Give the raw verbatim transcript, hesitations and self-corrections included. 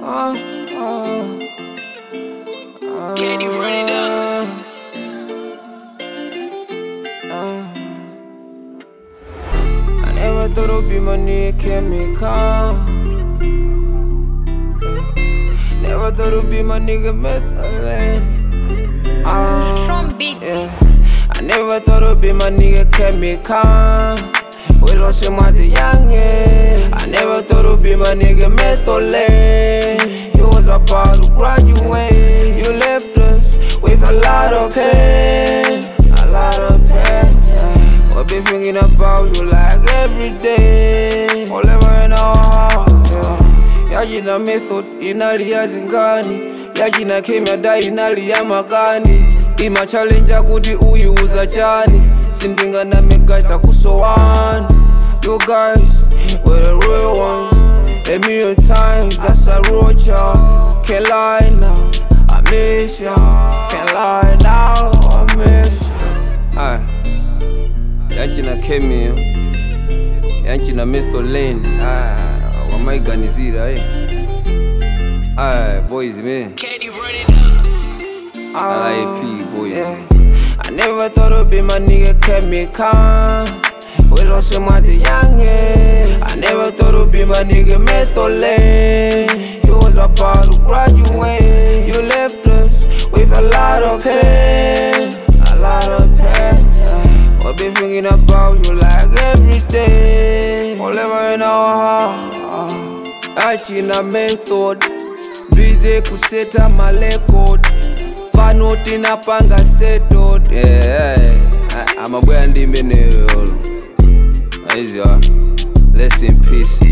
uh, uh, uh, Can you run it up? uh, I never thought it'd be my nigga chemical. Yeah. Never thought it'd be my nigga methylene. Uh, Strong beats. yeah. I never thought it'd be my nigga chemical. We lost him at the young age. I never thought it'd be my nigga methylene. He was about to graduate. You left us with a lot of pain, a lot of pain. We'll be thinking about you like every day, forever in our hearts. Yajina method inalia zingani, yajina kemia dai inalia magani. Ima challenge kuti uyu uza chani, sindinga na megasta kusowani. You guys were the real ones. A million times, that's a real job. Can't lie now, I miss ya. Can't lie now, I miss ya. Aye, yanchina chemia, yanchina methylene. Aye, wamaiganizira eh. Aye, boys man. Can you run it up? R I P boys. Yeah. I never thought it'd be my nigga chemical. We lost him at the young age. I never thought it'd be my nigga methylene. He was about to graduate. You left us with a lot of pain, a lot of pain. We'll be thinking about you like every day, forever in our heart. Achina method, busy kuseta my record. Panoti na panga settled. Yeah, I'm a boy and the Rest in peace.